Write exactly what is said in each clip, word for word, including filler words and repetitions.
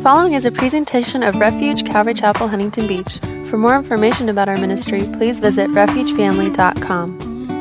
following is a presentation of Refuge Calvary Chapel, Huntington Beach. For more information about our ministry, please visit refuge family dot com.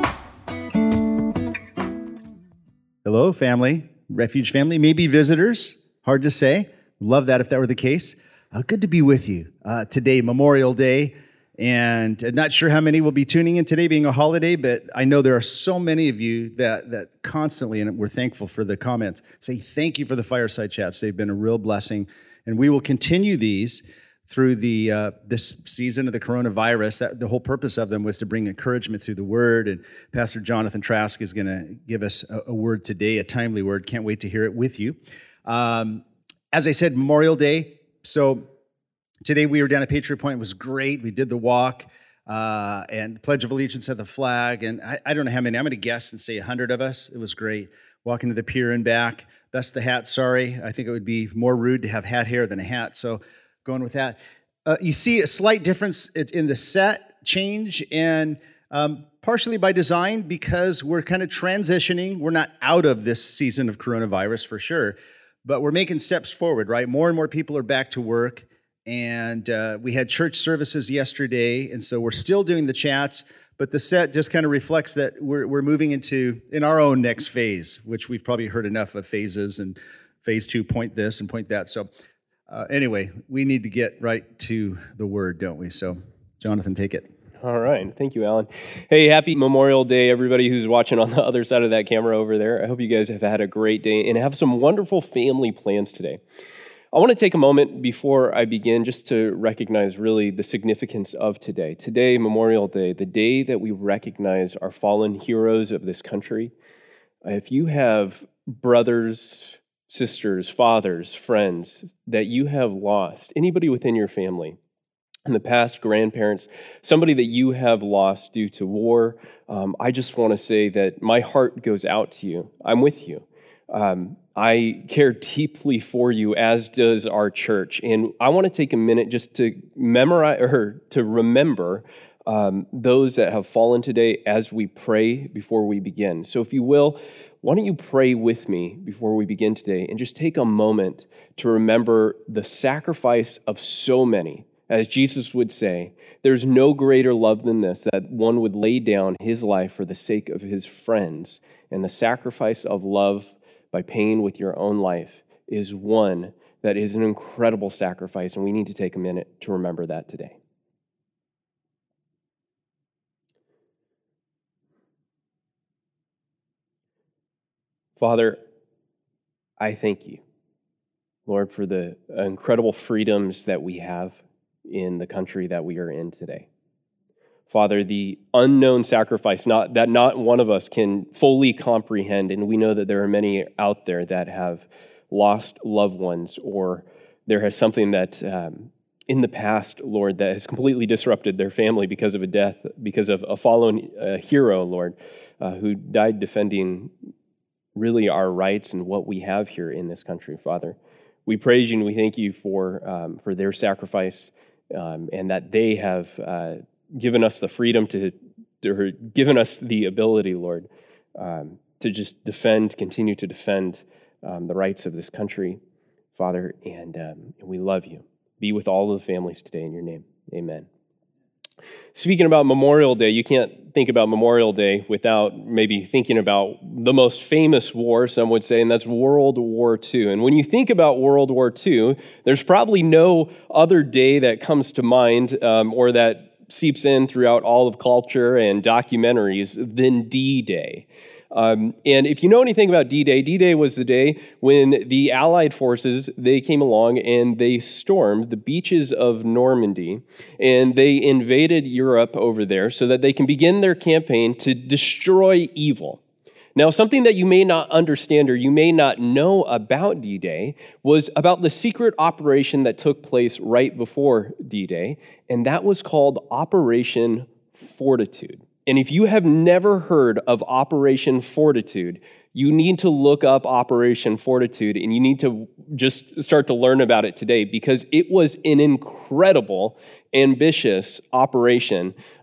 Hello, family. Refuge family, maybe visitors. Hard to say. Love that if that were the case. Uh, good to be with you. Uh, today, Memorial Day, and uh, not sure how many will be tuning in today being a holiday, but I know there are so many of you that, that constantly, and we're thankful for the comments, say thank you for the fireside chats. They've been a real blessing, and we will continue these through the uh, this season of the coronavirus. That, the whole purpose of them was to bring encouragement through the Word, and Pastor Jonathan Trask is going to give us a, a word today, a timely word. Can't wait to hear it with you. Um, as I said, Memorial Day, so today we were down at Patriot Point. It was great. We did the walk uh, and Pledge of Allegiance at the flag, and I, I don't know how many. I'm going to guess and say a hundred of us. It was great. Walking to the pier and back. That's the hat, sorry. I think it would be more rude to have hat hair than a hat, so going with that. Uh, you see a slight difference in the set change, and um, partially by design because we're kind of transitioning. We're not out of this season of coronavirus for sure, but we're making steps forward, right? More and more people are back to work, and uh, we had church services yesterday, and so we're still doing the chats, but the set just kind of reflects that we're, we're moving into, in our own next phase, which we've probably heard enough of phases, and phase two, point this and point that, so Uh, anyway, we need to get right to the Word, don't we? So, Jonathan, take it. All right. Thank you, Alan. Hey, happy Memorial Day, everybody who's watching on the other side of that camera over there. I hope you guys have had a great day and have some wonderful family plans today. I want to take a moment before I begin just to recognize really the significance of today. Today, Memorial Day, the day that we recognize our fallen heroes of this country. If you have brothers, sisters, fathers, friends that you have lost, anybody within your family in the past, grandparents, somebody that you have lost due to war, um, I just want to say that my heart goes out to you. I'm with you. Um, I care deeply for you, as does our church. And I want to take a minute just to memorize or to remember um, those that have fallen today as we pray before we begin. So if you will, why don't you pray with me before we begin today and just take a moment to remember the sacrifice of so many. As Jesus would say, there's no greater love than this, that one would lay down his life for the sake of his friends. And the sacrifice of love by paying with your own life is one that is an incredible sacrifice, and we need to take a minute to remember that today. Father, I thank you, Lord, for the incredible freedoms that we have in the country that we are in today. Father, the unknown sacrifice not, that not one of us can fully comprehend, and we know that there are many out there that have lost loved ones, or there has something that um, in the past, Lord, that has completely disrupted their family because of a death, because of a fallen uh, hero, Lord, uh, who died defending really our rights and what we have here in this country, Father. We praise you and we thank you for um, for their sacrifice um, and that they have uh, given us the freedom to, or given us the ability, Lord, um, to just defend, continue to defend um, the rights of this country, Father, and um, we love you. Be with all of the families today in your name. Amen. Speaking about Memorial Day, you can't think about Memorial Day without maybe thinking about the most famous war, some would say, and that's World War Two. And when you think about World War Two, there's probably no other day that comes to mind um, or that seeps in throughout all of culture and documentaries than D-Day. Um, and if you know anything about D-Day, D-Day was the day when the Allied forces, they came along and they stormed the beaches of Normandy, and they invaded Europe over there so that they can begin their campaign to destroy evil. Now, something that you may not understand or you may not know about D-Day was about the secret operation that took place right before D-Day, and that was called Operation Fortitude. And if you have never heard of Operation Fortitude, you need to look up Operation Fortitude, and you need to just start to learn about it today, because it was an incredible, ambitious operation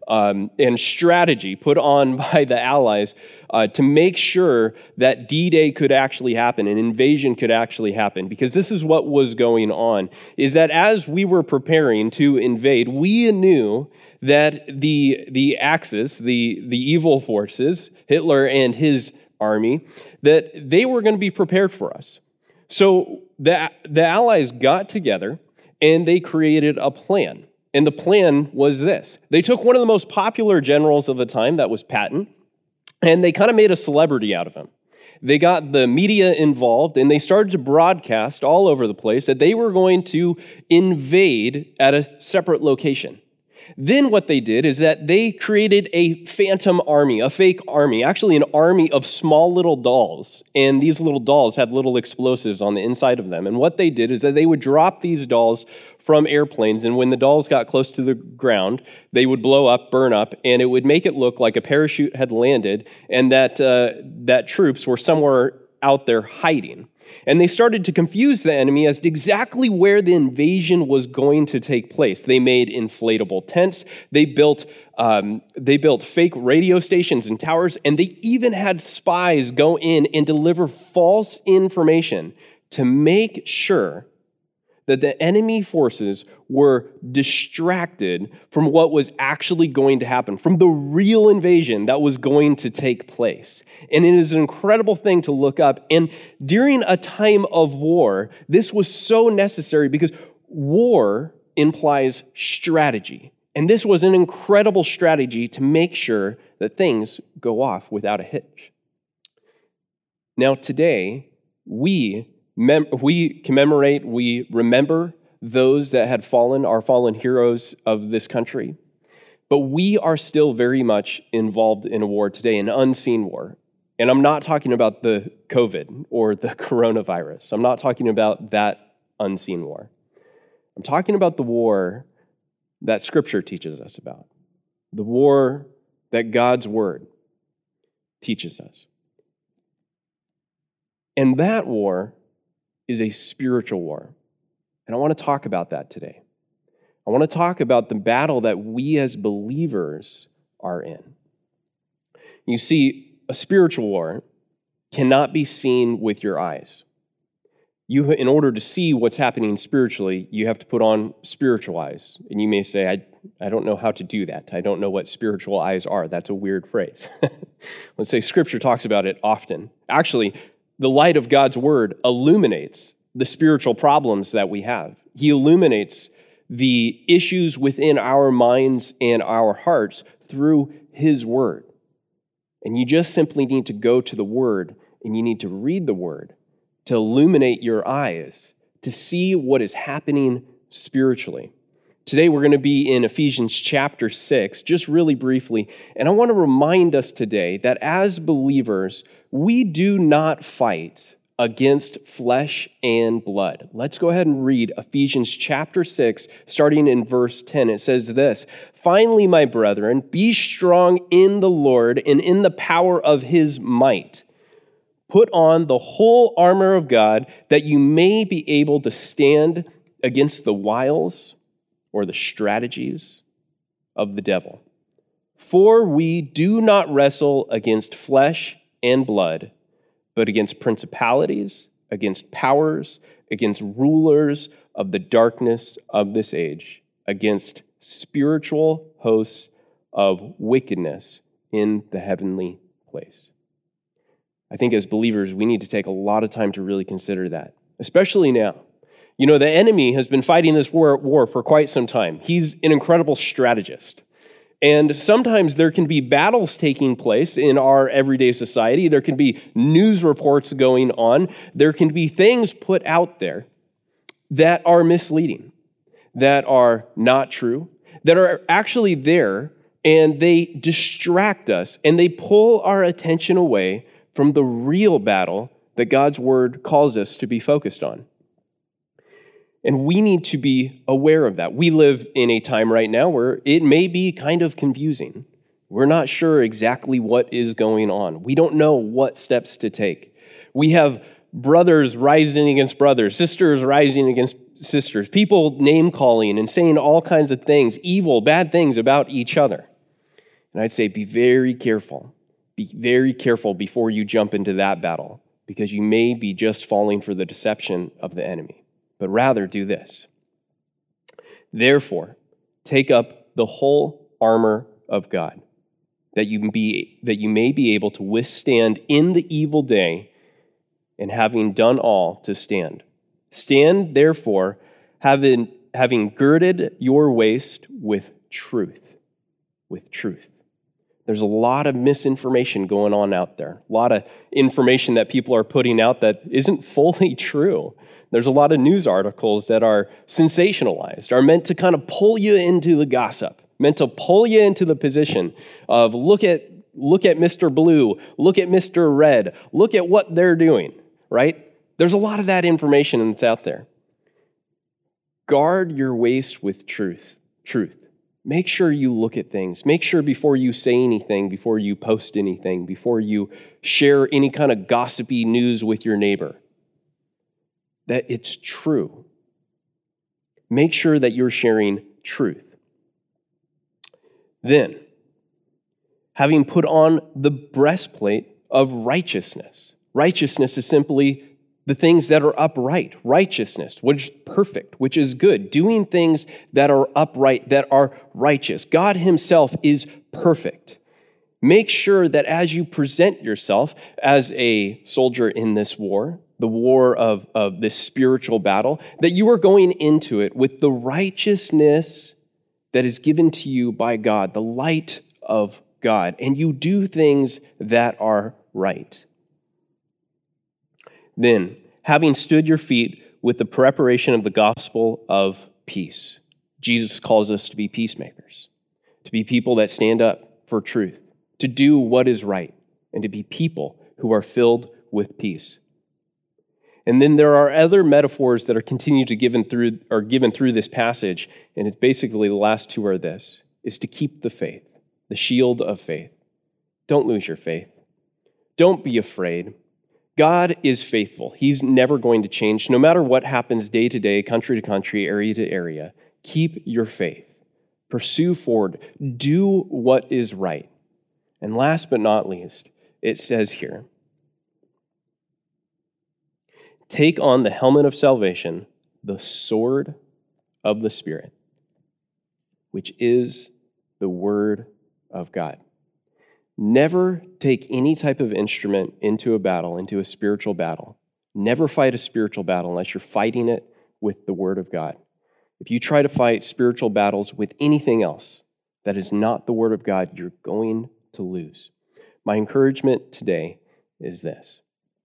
um, and strategy put on by the Allies uh, to make sure that D-Day could actually happen, an invasion could actually happen. Because this is what was going on, is that as we were preparing to invade, we knew that the the Axis, the, the evil forces, Hitler and his army, that they were going to be prepared for us. So the, the Allies got together and they created a plan. And the plan was this. They took one of the most popular generals of the time, that was Patton, and they kind of made a celebrity out of him. They got the media involved, and they started to broadcast all over the place that they were going to invade at a separate location. Then what they did is that they created a phantom army, a fake army, actually an army of small little dolls. And these little dolls had little explosives on the inside of them. And what they did is that they would drop these dolls from airplanes, and when the dolls got close to the ground, they would blow up, burn up, and it would make it look like a parachute had landed and that uh, that troops were somewhere out there hiding. And they started to confuse the enemy as to exactly where the invasion was going to take place. They made inflatable tents, they built um, they built fake radio stations and towers, and they even had spies go in and deliver false information to make sure that the enemy forces were distracted from what was actually going to happen, from the real invasion that was going to take place. And it is an incredible thing to look up. And during a time of war, this was so necessary because war implies strategy. And this was an incredible strategy to make sure that things go off without a hitch. Now, today, we Mem- we commemorate, we remember those that had fallen, our fallen heroes of this country. But we are still very much involved in a war today, an unseen war. And I'm not talking about the COVID or the coronavirus. I'm not talking about that unseen war. I'm talking about the war that Scripture teaches us about, the war that God's Word teaches us. And that war is a spiritual war. And I want to talk about that today. I want to talk about the battle that we as believers are in. You see, a spiritual war cannot be seen with your eyes. You, in order to see what's happening spiritually, you have to put on spiritual eyes. And you may say, I, I don't know how to do that. I don't know what spiritual eyes are. That's a weird phrase. Let's say Scripture talks about it often. Actually, the light of God's Word illuminates the spiritual problems that we have. He illuminates the issues within our minds and our hearts through His Word. And you just simply need to go to the Word and you need to read the Word to illuminate your eyes, to see what is happening spiritually. Today we're going to be in Ephesians chapter six, just really briefly, and I want to remind us today that as believers, we do not fight against flesh and blood. Let's go ahead and read Ephesians chapter six, starting in verse ten. It says this, "Finally, my brethren, be strong in the Lord and in the power of His might. Put on the whole armor of God, that you may be able to stand against the wiles or the strategies of the devil. For we do not wrestle against flesh and blood, but against principalities, against powers, against rulers of the darkness of this age, against spiritual hosts of wickedness in the heavenly place." I think as believers, we need to take a lot of time to really consider that, especially now. You know, the enemy has been fighting this war, war for quite some time. He's an incredible strategist. And sometimes there can be battles taking place in our everyday society. There can be news reports going on. There can be things put out there that are misleading, that are not true, that are actually there, and they distract us, and they pull our attention away from the real battle that God's Word calls us to be focused on. And we need to be aware of that. We live in a time right now where it may be kind of confusing. We're not sure exactly what is going on. We don't know what steps to take. We have brothers rising against brothers, sisters rising against sisters, people name-calling and saying all kinds of things, evil, bad things about each other. And I'd say be very careful. Be very careful before you jump into that battle, because you may be just falling for the deception of the enemy. But rather do this. Therefore, take up the whole armor of God, that you be that you may be able to withstand in the evil day, and having done all, to stand. Stand, therefore, having, having girded your waist with truth. With truth. There's a lot of misinformation going on out there. A lot of information that people are putting out that isn't fully true. There's a lot of news articles that are sensationalized, are meant to kind of pull you into the gossip, meant to pull you into the position of look at look at Mister Blue, look at Mister Red, look at what they're doing, right? There's a lot of that information that's out there. Guard your waist with truth. Truth. Make sure you look at things. Make sure before you say anything, before you post anything, before you share any kind of gossipy news with your neighbor, that it's true. Make sure that you're sharing truth. Then, having put on the breastplate of righteousness. Righteousness is simply the things that are upright. Righteousness, which is perfect, which is good. Doing things that are upright, that are righteous. God himself is perfect. Make sure that as you present yourself as a soldier in this war, the war of, of this spiritual battle, that you are going into it with the righteousness that is given to you by God, the light of God, and you do things that are right. Then, having stood your feet with the preparation of the gospel of peace. Jesus calls us to be peacemakers, to be people that stand up for truth, to do what is right, and to be people who are filled with peace. And then there are other metaphors that are continued to given through are given through this passage, and it's basically the last two are this, is to keep the faith, the shield of faith. Don't lose your faith. Don't be afraid. God is faithful. He's never going to change. No matter what happens day to day, country to country, area to area, keep your faith. Pursue forward. Do what is right. And last but not least, it says here, take on the helmet of salvation, the sword of the Spirit, which is the Word of God. Never take any type of instrument into a battle, into a spiritual battle. Never fight a spiritual battle unless you're fighting it with the Word of God. If you try to fight spiritual battles with anything else that is not the Word of God, you're going to lose. My encouragement today is this.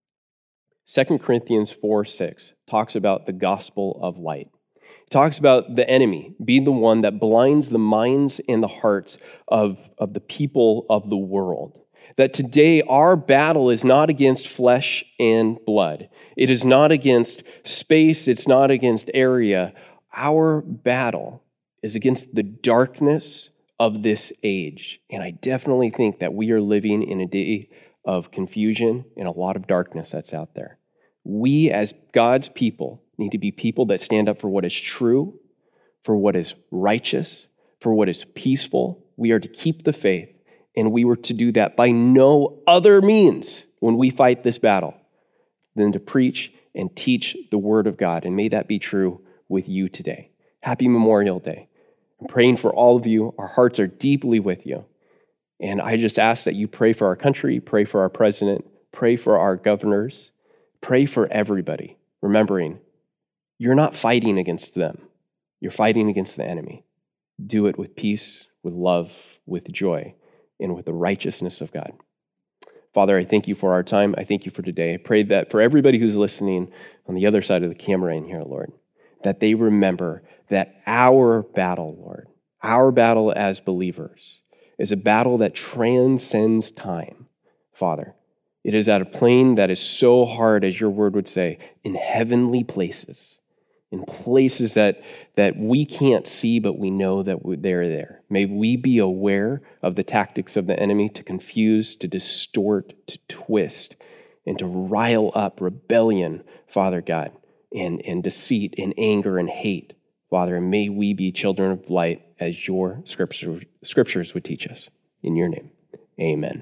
Second Corinthians four six talks about the gospel of light. It talks about the enemy being the one that blinds the minds and the hearts of, of the people of the world. That today our battle is not against flesh and blood. It is not against space. It's not against area. Our battle is against the darkness of this age. And I definitely think that we are living in a day of confusion and a lot of darkness that's out there. We as God's people need to be people that stand up for what is true, for what is righteous, for what is peaceful. We are to keep the faith, and we were to do that by no other means when we fight this battle than to preach and teach the Word of God. And may that be true with you today. Happy Memorial Day. I'm praying for all of you. Our hearts are deeply with you. And I just ask that you pray for our country, pray for our president, pray for our governors, pray for everybody, remembering you're not fighting against them. You're fighting against the enemy. Do it with peace, with love, with joy, and with the righteousness of God. Father, I thank you for our time. I thank you for today. I pray that for everybody who's listening on the other side of the camera in here, Lord, that they remember that our battle, Lord, our battle as believers is a battle that transcends time, Father. It is at a plane that is so hard, as your word would say, in heavenly places, in places that, that we can't see, but we know that they're there. May we be aware of the tactics of the enemy to confuse, to distort, to twist, and to rile up rebellion, Father God, and, and deceit and anger and hate. Father, may we be children of light as your scripture, scriptures would teach us. In your name, amen.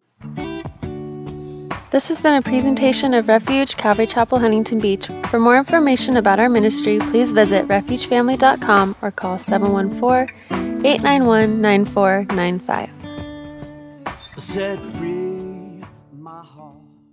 This has been a presentation of Refuge Calvary Chapel, Huntington Beach. For more information about our ministry, please visit refuge family dot com or call seven one four, eight nine one, nine four nine five. Set free my heart.